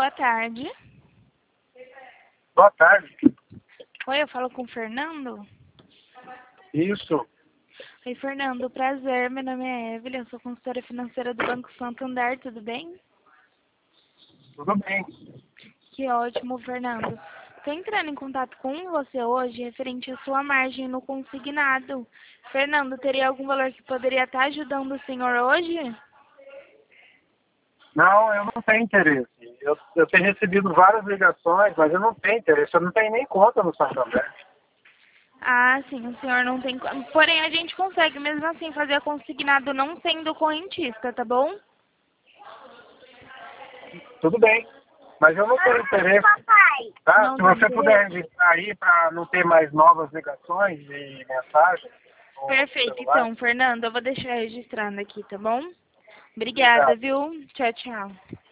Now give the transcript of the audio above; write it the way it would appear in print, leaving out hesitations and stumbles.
boa tarde. Boa tarde. Oi, eu falo com o Fernando? Isso. Oi, Fernando, prazer. Meu nome é Evelyn, eu sou consultora financeira do Banco Santander, tudo bem? Tudo bem. Que ótimo, Fernando. Estou entrando em contato com você hoje referente à sua margem no consignado. Fernando, teria algum valor que poderia estar ajudando o senhor hoje? Não, eu não tenho interesse. Eu tenho recebido várias ligações, mas eu não tenho interesse. Eu não tenho nem conta no Santander. Ah, sim, o senhor não tem... Porém, a gente consegue mesmo assim fazer consignado não sendo correntista, tá bom? Tudo bem. Mas eu não tenho interesse. Tá? Não Se tem você puder interesse? registrar aí para não ter mais novas ligações e mensagens no Perfeito, celular. então, Fernando, eu vou deixar registrando aqui, tá bom? Obrigada, Obrigado. viu? Tchau, tchau.